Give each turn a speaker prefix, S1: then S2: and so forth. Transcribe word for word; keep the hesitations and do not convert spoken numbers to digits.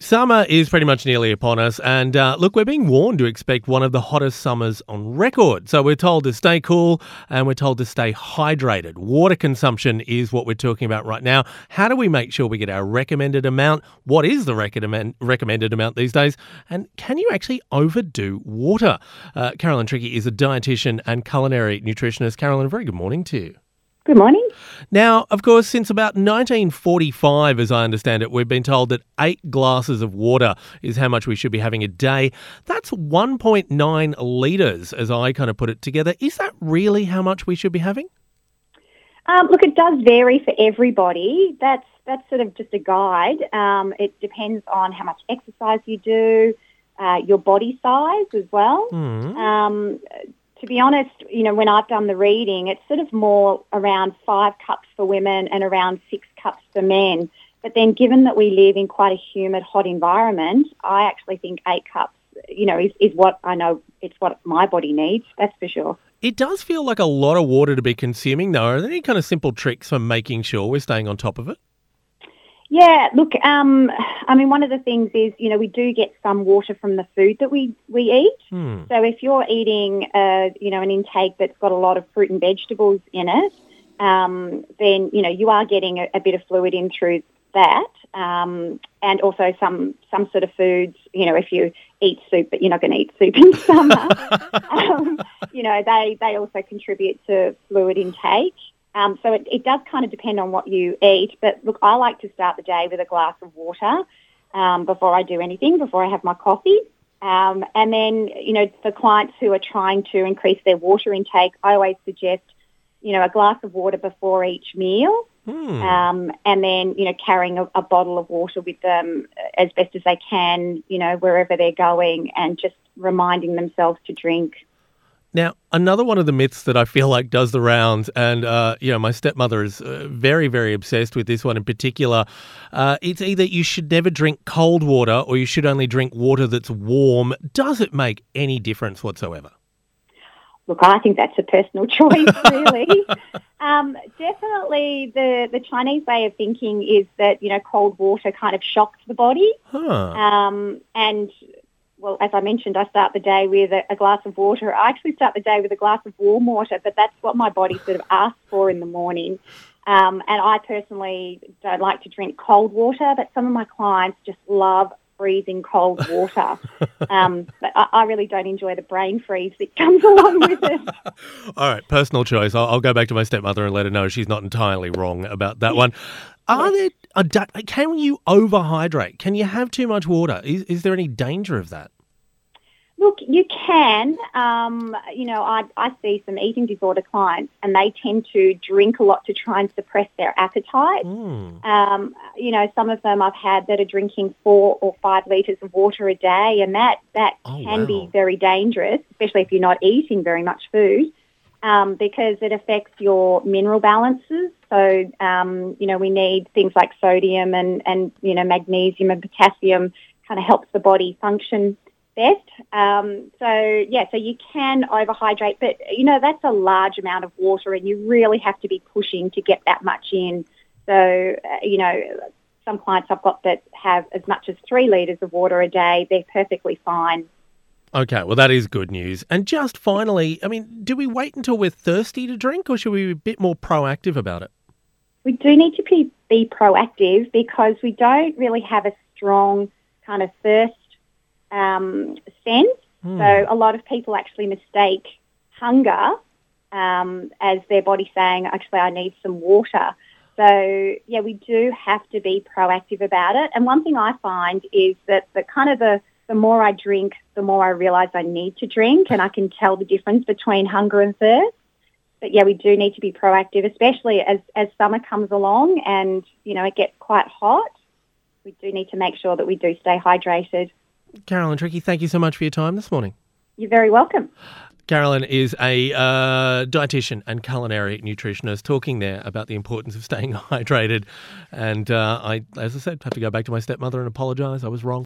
S1: Summer is pretty much nearly upon us, and uh, look, we're being warned to expect one of the hottest summers on record. So we're told to stay cool and we're told to stay hydrated. Water consumption is what we're talking about right now. How do we make sure we get our recommended amount? What is the recommend, recommended amount these days? And can you actually overdo water? Uh, Carolyn Trickey is a dietitian and culinary nutritionist. Carolyn, a very good morning to you.
S2: Good morning.
S1: Now, of course, since about nineteen forty-five, as I understand it, we've been told that eight glasses of water is how much we should be having a day. That's one point nine litres, as I kind of put it together. Is that really how much we should be having?
S2: Um, look, it does vary for everybody. That's that's sort of just a guide. Um, it depends on how much exercise you do, uh, your body size as well.
S1: Mm.
S2: Um, to be honest, you know, when I've done the reading, it's sort of more around five cups for women and around six cups for men. But then given that we live in quite a humid, hot environment, I actually think eight cups, you know, is, is what I know, it's what my body needs, that's for sure.
S1: It does feel like a lot of water to be consuming, though. Are there any kind of simple tricks for making sure we're staying on top of it?
S2: Yeah, look, um, I mean, one of the things is, you know, we do get some water from the food that we, we eat.
S1: Hmm.
S2: So if you're eating, uh, you know, an intake that's got a lot of fruit and vegetables in it, um, then, you know, you are getting a, a bit of fluid in through that. Um, and also some, some sort of foods, you know, if you eat soup, but you're not going to eat soup in summer, um, you know, they, they also contribute to fluid intake. Um, so it, it does kind of depend on what you eat. But, look, I like to start the day with a glass of water um, before I do anything, before I have my coffee. Um, and then, you know, for clients who are trying to increase their water intake, I always suggest, you know, a glass of water before each meal.
S1: Hmm.
S2: Um, and then, you know, carrying a, a bottle of water with them as best as they can, you know, wherever they're going, and just reminding themselves to drink.
S1: Now, another one of the myths that I feel like does the rounds, and, uh, you know, my stepmother is uh, very, very obsessed with this one in particular, uh, it's either you should never drink cold water or you should only drink water that's warm. Does it make any difference whatsoever?
S2: Look, I think that's a personal choice, really. um, definitely the, the Chinese way of thinking is that, you know, cold water kind of shocks the body.
S1: Huh.
S2: Um, and... Well, as I mentioned, I start the day with a, a glass of water. I actually start the day with a glass of warm water, but that's what my body sort of asks for in the morning. Um, and I personally don't like to drink cold water, but some of my clients just love freezing cold water. um, but I, I really don't enjoy the brain freeze that comes along with it.
S1: All right, personal choice. I'll, I'll go back to my stepmother and let her know she's not entirely wrong about that one. Are there, a, can you overhydrate? Can you have too much water? Is, is there any danger of that?
S2: Look, you can. Um, you know, I, I see some eating disorder clients and they tend to drink a lot to try and suppress their appetite.
S1: Mm.
S2: Um, you know, some of them I've had that are drinking four or five litres of water a day, and that, that
S1: oh,
S2: can
S1: wow.
S2: be very dangerous, especially if you're not eating very much food, um, because it affects your mineral balances. So, um, you know, we need things like sodium and, and, you know, magnesium and potassium kind of helps the body function best. Um, so, yeah, so you can overhydrate, but, you know, that's a large amount of water and you really have to be pushing to get that much in. So, uh, you know, some clients I've got that have as much as three litres of water a day, they're perfectly fine.
S1: Okay, well, that is good news. And just finally, I mean, do we wait until we're thirsty to drink or should we be a bit more proactive about it?
S2: We do need to be, be proactive because we don't really have a strong kind of thirst um, sense.
S1: Hmm.
S2: So a lot of people actually mistake hunger um, as their body saying, actually, I need some water. So, yeah, we do have to be proactive about it. And one thing I find is that the kind of the, the more I drink, the more I realise I need to drink, and I can tell the difference between hunger and thirst. But, yeah, we do need to be proactive, especially as, as summer comes along and, you know, it gets quite hot. We do need to make sure that we do stay hydrated.
S1: Carolyn Trickey, thank you so much for your time this morning.
S2: You're very welcome.
S1: Carolyn is a uh, dietitian and culinary nutritionist talking there about the importance of staying hydrated. And uh, I, as I said, have to go back to my stepmother and apologise. I was wrong.